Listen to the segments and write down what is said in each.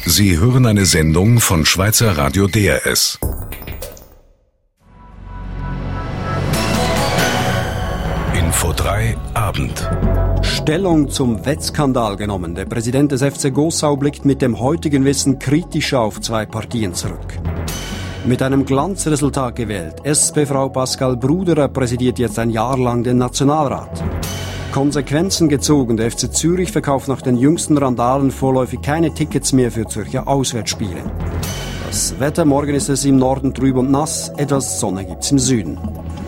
Sie hören eine Sendung von Schweizer Radio DRS. Info 3 Abend. Stellung zum Wettskandal genommen. Der Präsident des FC Gossau blickt mit dem heutigen Wissen kritisch auf 2 Partien zurück. Mit einem Glanzresultat gewählt. SP-Frau Pascal Bruderer präsidiert jetzt ein Jahr lang den Nationalrat. Konsequenzen gezogen. Der FC Zürich verkauft nach den jüngsten Randalen vorläufig keine Tickets mehr für Zürcher Auswärtsspiele. Das Wetter, morgen ist es im Norden trüb und nass, etwas Sonne gibt's im Süden.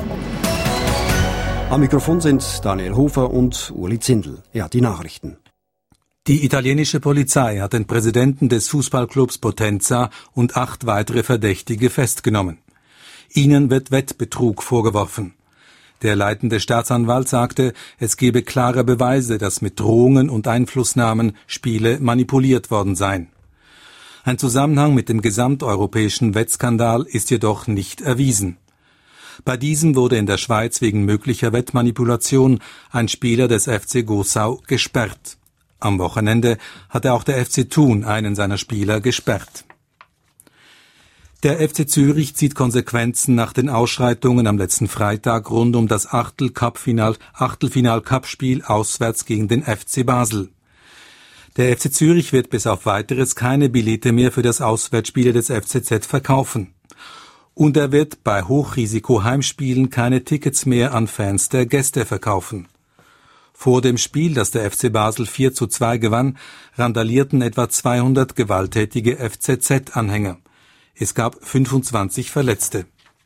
Am Mikrofon sind Daniel Hofer und Uli Zindel. Die Nachrichten. Die italienische Polizei hat den Präsidenten des Fußballclubs Potenza und 8 weitere Verdächtige festgenommen. Ihnen wird Wettbetrug vorgeworfen. Der leitende Staatsanwalt sagte, es gebe klare Beweise, dass mit Drohungen und Einflussnahmen Spiele manipuliert worden seien. Ein Zusammenhang mit dem gesamteuropäischen Wettskandal ist jedoch nicht erwiesen. Bei diesem wurde in der Schweiz wegen möglicher Wettmanipulation ein Spieler des FC Gossau gesperrt. Am Wochenende hatte auch der FC Thun einen seiner Spieler gesperrt. Der FC Zürich zieht Konsequenzen nach den Ausschreitungen am letzten Freitag rund um das Achtelfinal-Cup-Spiel auswärts gegen den FC Basel. Der FC Zürich wird bis auf Weiteres keine Billette mehr für das Auswärtsspiel des FCZ verkaufen. Und er wird bei Hochrisiko-Heimspielen keine Tickets mehr an Fans der Gäste verkaufen. Vor dem Spiel, das der FC Basel 4:2 gewann, randalierten etwa 200 gewalttätige FCZ-Anhänger. Es gab 25 Verletzte.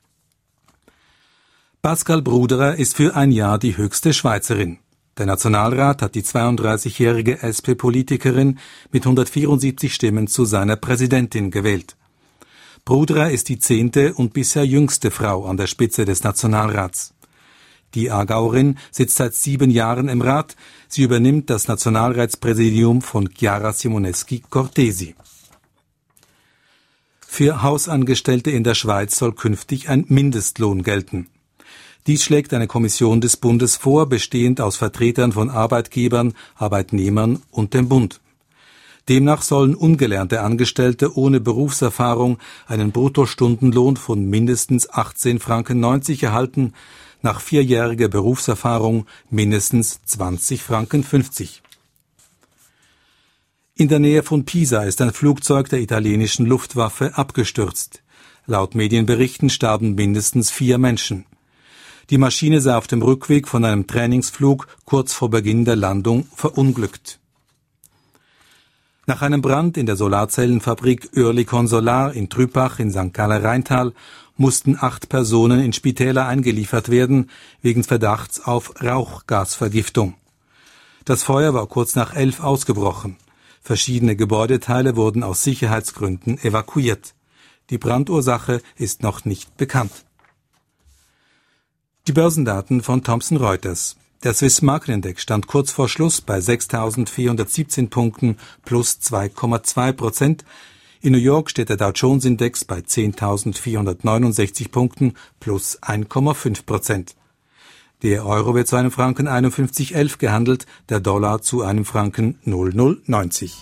Pascal Bruderer ist für ein Jahr die höchste Schweizerin. Der Nationalrat hat die 32-jährige SP-Politikerin mit 174 Stimmen zu seiner Präsidentin gewählt. Bruderer ist die 10. und bisher jüngste Frau an der Spitze des Nationalrats. Die Aargauerin sitzt seit 7 Jahren im Rat. Sie übernimmt das Nationalratspräsidium von Chiara Simoneschi-Cortesi. Für Hausangestellte in der Schweiz soll künftig ein Mindestlohn gelten. Dies schlägt eine Kommission des Bundes vor, bestehend aus Vertretern von Arbeitgebern, Arbeitnehmern und dem Bund. Demnach sollen ungelernte Angestellte ohne Berufserfahrung einen Bruttostundenlohn von mindestens 18,90 Franken erhalten, nach 4-jähriger Berufserfahrung mindestens 20,50 Franken. In der Nähe von Pisa ist ein Flugzeug der italienischen Luftwaffe abgestürzt. Laut Medienberichten starben mindestens 4 Menschen. Die Maschine sei auf dem Rückweg von einem Trainingsflug kurz vor Beginn der Landung verunglückt. Nach einem Brand in der Solarzellenfabrik Oerlikon Solar in Trüppach in St. Galler-Rheintal mussten 8 Personen in Spitäler eingeliefert werden, wegen Verdachts auf Rauchgasvergiftung. Das Feuer war kurz nach 11 ausgebrochen. Verschiedene Gebäudeteile wurden aus Sicherheitsgründen evakuiert. Die Brandursache ist noch nicht bekannt. Die Börsendaten von Thomson Reuters. Der Swiss Market Index stand kurz vor Schluss bei 6.417 Punkten plus 2,2%. In New York steht der Dow Jones Index bei 10.469 Punkten plus 1,5%. Der Euro wird zu einem Franken 51,11 gehandelt, der Dollar zu einem Franken 0,090.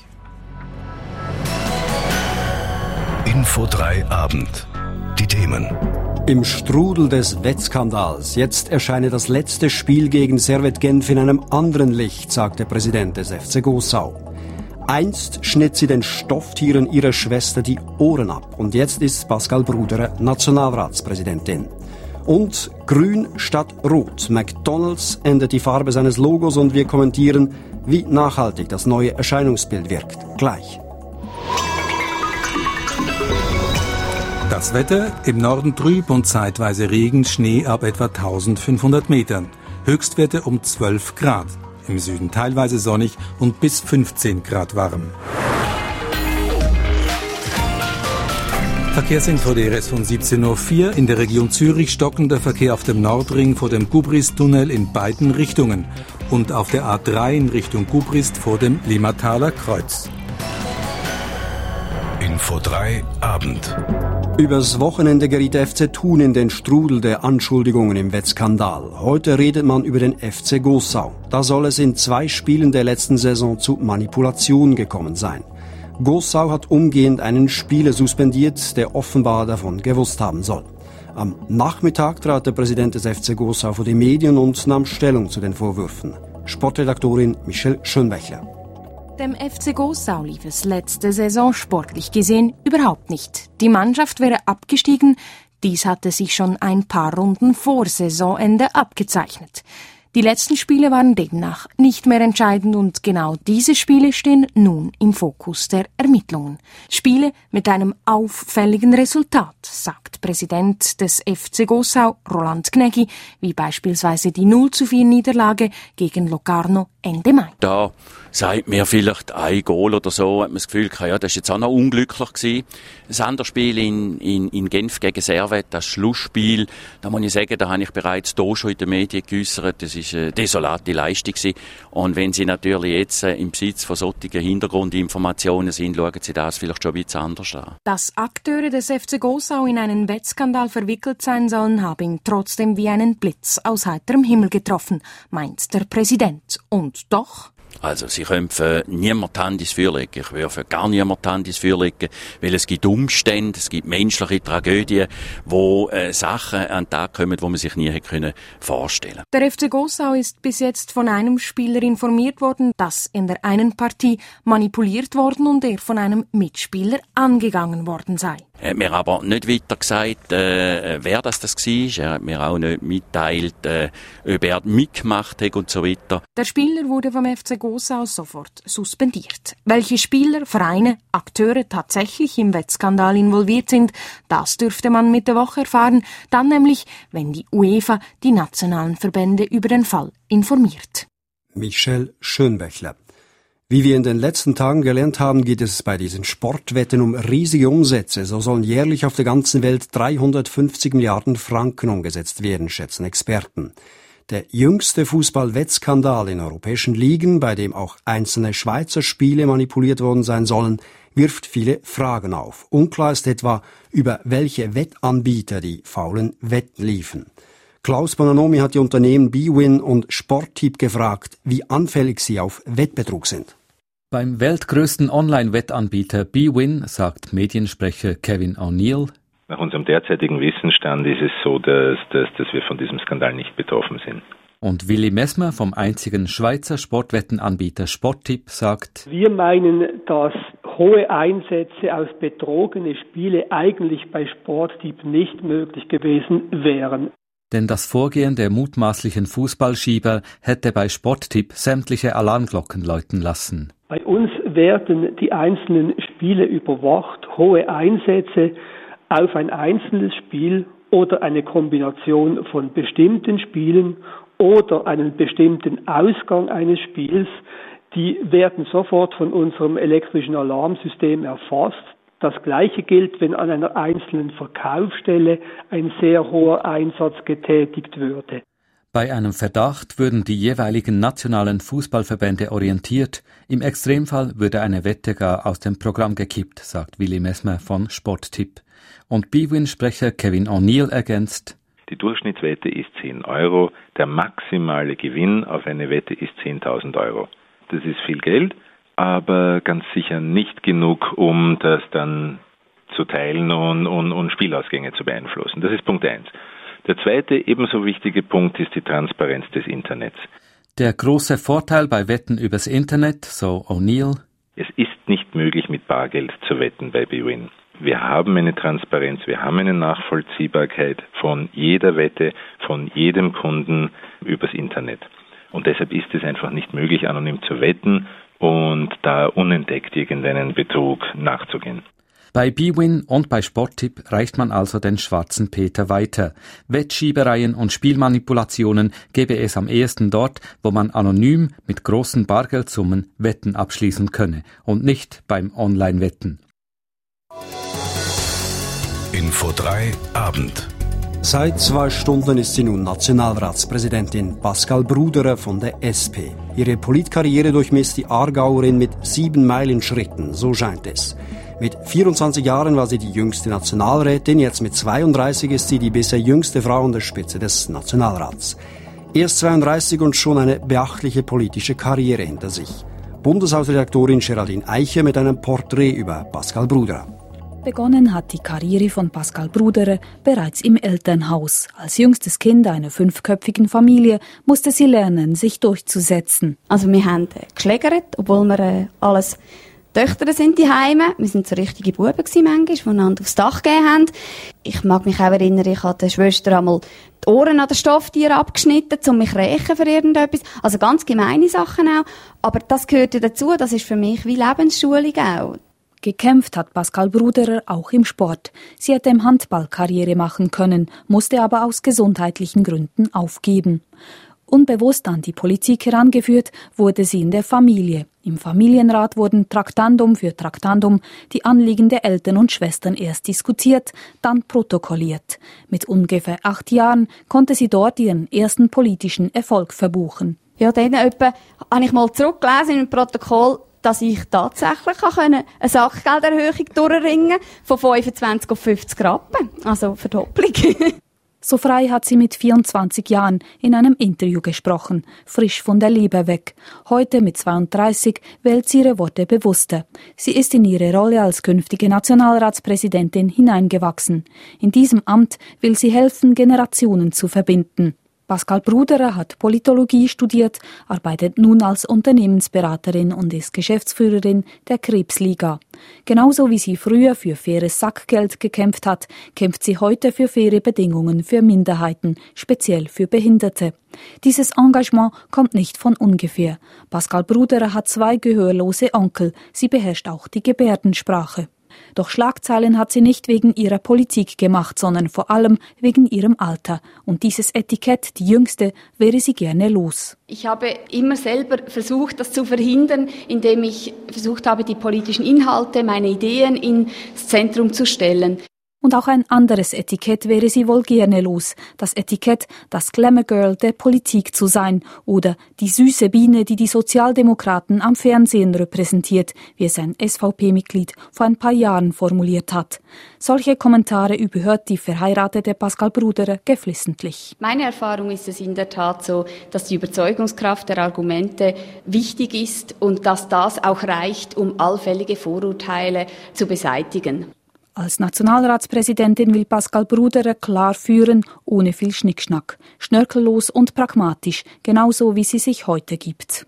Info 3 Abend. Die Themen. Im Strudel des Wettskandals. Jetzt erscheine das letzte Spiel gegen Servette Genf in einem anderen Licht, sagt der Präsident des FC Gossau. Einst schnitt sie den Stofftieren ihrer Schwester die Ohren ab. Und jetzt ist Pascal Bruderer Nationalratspräsidentin. Und grün statt rot. McDonald's ändert die Farbe seines Logos und wir kommentieren, wie nachhaltig das neue Erscheinungsbild wirkt. Gleich. Das Wetter: im Norden trüb und zeitweise Regen, Schnee ab etwa 1500 Metern. Höchstwerte um 12 Grad. Im Süden teilweise sonnig und bis 15 Grad warm. Verkehrsinfo DRS von 17.04 Uhr. In der Region Zürich stockender Verkehr auf dem Nordring vor dem Gubrist-Tunnel in beiden Richtungen und auf der A3 in Richtung Gubrist vor dem Limmataler Kreuz. Info 3 Abend. Übers Wochenende geriet der FC Thun in den Strudel der Anschuldigungen im Wettskandal. Heute redet man über den FC Gossau. Da soll es in 2 Spielen der letzten Saison zu Manipulationen gekommen sein. Gossau hat umgehend einen Spieler suspendiert, der offenbar davon gewusst haben soll. Am Nachmittag trat der Präsident des FC Gossau vor die Medien und nahm Stellung zu den Vorwürfen. Sportredaktorin Michelle Schönbächler. Dem FC Gossau lief es letzte Saison sportlich gesehen überhaupt nicht. Die Mannschaft wäre abgestiegen. Dies hatte sich schon ein paar Runden vor Saisonende abgezeichnet. Die letzten Spiele waren demnach nicht mehr entscheidend und genau diese Spiele stehen nun im Fokus der Ermittlungen. Spiele mit einem auffälligen Resultat, sagt Präsident des FC Gossau, Roland Gnägi, wie beispielsweise die 0:4 Niederlage gegen Locarno Ende Mai. Da sagt mir vielleicht ein Goal oder so, hat man das Gefühl, ja, das war jetzt auch noch unglücklich gewesen. Das andere Spiel in Genf gegen Servette, das Schlussspiel, da muss ich sagen, da habe ich bereits hier schon in den Medien geäussert, das ist eine desolate Leistung gewesen. Und wenn Sie natürlich jetzt im Besitz von solchen Hintergrundinformationen sind, schauen Sie das vielleicht schon ein bisschen anders an. Dass Akteure des FC Gossau in einen Wettskandal verwickelt sein sollen, habe ihn trotzdem wie einen Blitz aus heiterem Himmel getroffen, meint der Präsident. Und doch... Also, Sie können für niemand die Hand ins Feuer legen. Ich würde für gar niemand die Hand ins Feuer legen, weil es gibt Umstände, es gibt menschliche Tragödien, wo Sachen an den Tag kommen, die man sich nie hätte vorstellen können. Der FC Gossau ist bis jetzt von einem Spieler informiert worden, dass in der einen Partie manipuliert worden und er von einem Mitspieler angegangen worden sei. Er hat mir aber nicht weiter gesagt, wer das war. Er hat mir auch nicht mitteilt, ob er mitgemacht hat und so weiter. Der Spieler wurde vom FC Gossau sofort suspendiert. Welche Spieler, Vereine, Akteure tatsächlich im Wettskandal involviert sind, das dürfte man Mitte Woche erfahren, dann nämlich, wenn die UEFA die nationalen Verbände über den Fall informiert. Michelle Schönbächler. Wie wir in den letzten Tagen gelernt haben, geht es bei diesen Sportwetten um riesige Umsätze. So sollen jährlich auf der ganzen Welt 350 Milliarden Franken umgesetzt werden, schätzen Experten. Der jüngste Fußball-Wettskandal in europäischen Ligen, bei dem auch einzelne Schweizer Spiele manipuliert worden sein sollen, wirft viele Fragen auf. Unklar ist etwa, über welche Wettanbieter die faulen Wetten liefen. Klaus Bononomi hat die Unternehmen bwin und Sporttipp gefragt, wie anfällig sie auf Wettbetrug sind. Beim weltgrößten Online-Wettanbieter bwin sagt Mediensprecher Kevin O'Neill: Nach unserem derzeitigen Wissensstand ist es so, dass wir von diesem Skandal nicht betroffen sind. Und Willi Messmer vom einzigen Schweizer Sportwettenanbieter Sporttipp sagt: Wir meinen, dass hohe Einsätze aus betrogene Spiele eigentlich bei Sporttipp nicht möglich gewesen wären. Denn das Vorgehen der mutmaßlichen Fußballschieber hätte bei Sporttipp sämtliche Alarmglocken läuten lassen. Bei uns werden die einzelnen Spiele überwacht, hohe Einsätze auf ein einzelnes Spiel oder eine Kombination von bestimmten Spielen oder einen bestimmten Ausgang eines Spiels, die werden sofort von unserem elektrischen Alarmsystem erfasst. Das Gleiche gilt, wenn an einer einzelnen Verkaufsstelle ein sehr hoher Einsatz getätigt würde. Bei einem Verdacht würden die jeweiligen nationalen Fußballverbände orientiert. Im Extremfall würde eine Wette gar aus dem Programm gekippt, sagt Willi Messmer von Sporttipp. Und bwin-Sprecher Kevin O'Neill ergänzt: Die Durchschnittswette ist 10 €, der maximale Gewinn auf eine Wette ist 10.000 €. Das ist viel Geld, aber ganz sicher nicht genug, um das dann zu teilen und Spielausgänge zu beeinflussen. Das ist Punkt 1. Der zweite, ebenso wichtige Punkt ist die Transparenz des Internets. Der große Vorteil bei Wetten übers Internet, so O'Neill: Es ist nicht möglich, mit Bargeld zu wetten bei bwin. Wir haben eine Transparenz, wir haben eine Nachvollziehbarkeit von jeder Wette, von jedem Kunden übers Internet. Und deshalb ist es einfach nicht möglich, anonym zu wetten und da unentdeckt irgendeinen Betrug nachzugehen. Bei bwin und bei Sporttipp reicht man also den schwarzen Peter weiter. Wettschiebereien und Spielmanipulationen gäbe es am ehesten dort, wo man anonym mit großen Bargeldsummen Wetten abschließen könne und nicht beim Online-Wetten. Info 3 Abend. Seit 2 Stunden ist sie nun Nationalratspräsidentin Pascal Bruderer von der SP. Ihre Politkarriere durchmisst die Aargauerin mit 7 Meilenschritten, so scheint es. Mit 24 Jahren war sie die jüngste Nationalrätin, jetzt mit 32 ist sie die bisher jüngste Frau an der Spitze des Nationalrats. Erst 32 und schon eine beachtliche politische Karriere hinter sich. Bundeshausredaktorin Geraldine Eiche mit einem Porträt über Pascal Bruderer. Begonnen hat die Karriere von Pascal Bruderer bereits im Elternhaus. Als jüngstes Kind einer 5-köpfigen Familie musste sie lernen, sich durchzusetzen. Also wir haben geschlägert, obwohl wir alles Töchter sind die Heime. Wir sind so richtige Buben manchmal, die einander aufs Dach gegeben haben. Ich mag mich auch erinnern, ich habe der Schwester einmal die Ohren an den Stofftieren abgeschnitten, um mich zu rächen für irgendetwas. Also ganz gemeine Sachen auch. Aber das gehört ja dazu, das ist für mich wie Lebensschulung auch. Gekämpft hat Pascal Bruderer auch im Sport. Sie hätte im Handball Karriere machen können, musste aber aus gesundheitlichen Gründen aufgeben. Unbewusst an die Politik herangeführt wurde sie in der Familie. Im Familienrat wurden Traktandum für Traktandum die Anliegen der Eltern und Schwestern erst diskutiert, dann protokolliert. Mit ungefähr 8 Jahren konnte sie dort ihren ersten politischen Erfolg verbuchen. Ja, dann etwa habe ich mal zurückgelesen im Protokoll, dass ich tatsächlich eine Sachgelderhöhung durchringen von 25 auf 50 Rappen. Also Verdopplung. So frei hat sie mit 24 Jahren in einem Interview gesprochen, frisch von der Leber weg. Heute mit 32 wählt sie ihre Worte bewusster. Sie ist in ihre Rolle als künftige Nationalratspräsidentin hineingewachsen. In diesem Amt will sie helfen, Generationen zu verbinden. Pascal Bruderer hat Politologie studiert, arbeitet nun als Unternehmensberaterin und ist Geschäftsführerin der Krebsliga. Genauso wie sie früher für faires Sackgeld gekämpft hat, kämpft sie heute für faire Bedingungen für Minderheiten, speziell für Behinderte. Dieses Engagement kommt nicht von ungefähr. Pascal Bruderer hat 2 gehörlose Onkel. Sie beherrscht auch die Gebärdensprache. Doch Schlagzeilen hat sie nicht wegen ihrer Politik gemacht, sondern vor allem wegen ihrem Alter. Und dieses Etikett, die Jüngste, wäre sie gerne los. Ich habe immer selber versucht, das zu verhindern, indem ich versucht habe, die politischen Inhalte, meine Ideen ins Zentrum zu stellen. Und auch ein anderes Etikett wäre sie wohl gerne los. Das Etikett, das Glamour Girl der Politik zu sein oder die süße Biene, die die Sozialdemokraten am Fernsehen repräsentiert, wie es ein SVP-Mitglied vor ein paar Jahren formuliert hat. Solche Kommentare überhört die verheiratete Pascal Bruderer geflissentlich. Meine Erfahrung ist es in der Tat so, dass die Überzeugungskraft der Argumente wichtig ist und dass das auch reicht, um allfällige Vorurteile zu beseitigen. Als Nationalratspräsidentin will Pascal Bruderer klar führen, ohne viel Schnickschnack, schnörkellos und pragmatisch, genauso wie sie sich heute gibt.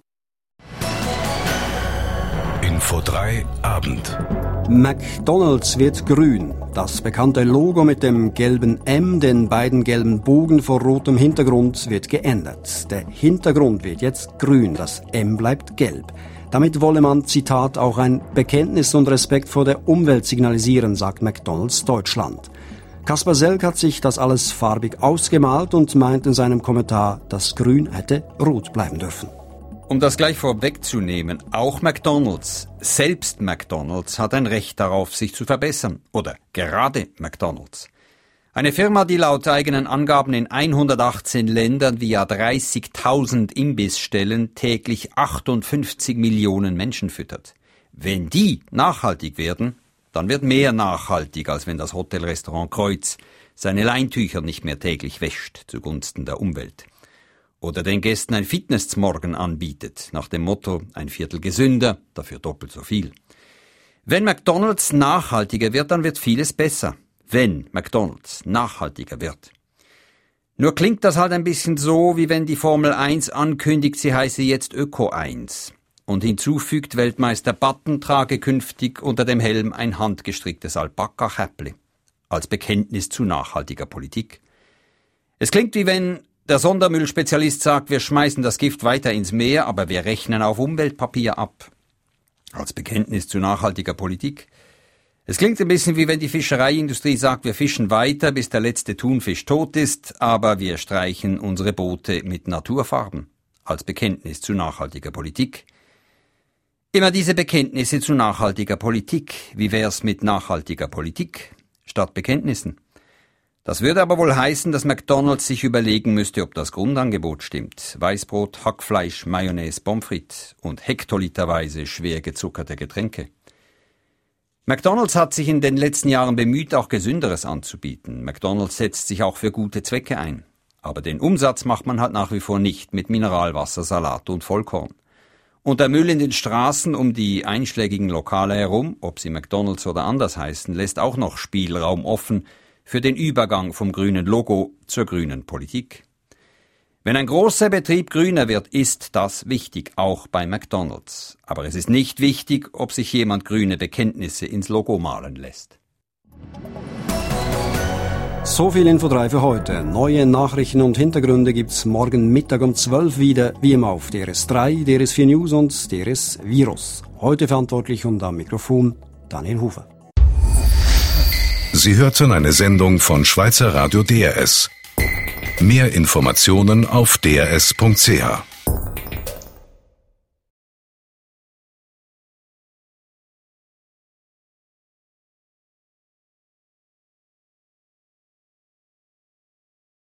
Info 3 Abend. McDonald's wird grün. Das bekannte Logo mit dem gelben M, den beiden gelben Bogen vor rotem Hintergrund, wird geändert. Der Hintergrund wird jetzt grün, das M bleibt gelb. Damit wolle man, Zitat, auch ein Bekenntnis und Respekt vor der Umwelt signalisieren, sagt McDonald's Deutschland. Kaspar Selk hat sich das alles farbig ausgemalt und meint in seinem Kommentar, das Grün hätte rot bleiben dürfen. Um das gleich vorwegzunehmen, auch McDonald's, selbst McDonald's, hat ein Recht darauf, sich zu verbessern. Oder gerade McDonald's. Eine Firma, die laut eigenen Angaben in 118 Ländern via 30.000 Imbissstellen täglich 58 Millionen Menschen füttert. Wenn die nachhaltig werden, dann wird mehr nachhaltig, als wenn das Hotelrestaurant Kreuz seine Leintücher nicht mehr täglich wäscht zugunsten der Umwelt. Oder den Gästen ein Fitnessmorgen anbietet, nach dem Motto, ein Viertel gesünder, dafür doppelt so viel. Wenn McDonald's nachhaltiger wird, dann wird vieles besser. Wenn McDonald's nachhaltiger wird. Nur klingt das halt ein bisschen so, wie wenn die Formel 1 ankündigt, sie heiße jetzt Öko 1 und hinzufügt, Weltmeister Button trage künftig unter dem Helm ein handgestricktes Alpaka-Käppli als Bekenntnis zu nachhaltiger Politik. Es klingt wie wenn der Sondermüllspezialist sagt, wir schmeißen das Gift weiter ins Meer, aber wir rechnen auf Umweltpapier ab als Bekenntnis zu nachhaltiger Politik. Es klingt ein bisschen wie wenn die Fischereiindustrie sagt, wir fischen weiter, bis der letzte Thunfisch tot ist, aber wir streichen unsere Boote mit Naturfarben als Bekenntnis zu nachhaltiger Politik. Immer diese Bekenntnisse zu nachhaltiger Politik. Wie wär's mit nachhaltiger Politik statt Bekenntnissen? Das würde aber wohl heißen, dass McDonald's sich überlegen müsste, ob das Grundangebot stimmt. Weißbrot, Hackfleisch, Mayonnaise, Pommes frites und hektoliterweise schwer gezuckerte Getränke. McDonald's hat sich in den letzten Jahren bemüht, auch Gesünderes anzubieten. McDonald's setzt sich auch für gute Zwecke ein. Aber den Umsatz macht man halt nach wie vor nicht mit Mineralwasser, Salat und Vollkorn. Und der Müll in den Straßen um die einschlägigen Lokale herum, ob sie McDonald's oder anders heißen, lässt auch noch Spielraum offen für den Übergang vom grünen Logo zur grünen Politik. Wenn ein großer Betrieb grüner wird, ist das wichtig, auch bei McDonald's. Aber es ist nicht wichtig, ob sich jemand grüne Bekenntnisse ins Logo malen lässt. So viel Info 3 für heute. Neue Nachrichten und Hintergründe gibt's morgen Mittag um 12 wieder, wie immer auf DRS3, DRS4 News und DRS Virus. Heute verantwortlich und am Mikrofon Daniel Hufer. Sie hörten eine Sendung von Schweizer Radio DRS. Mehr Informationen auf drs.ch.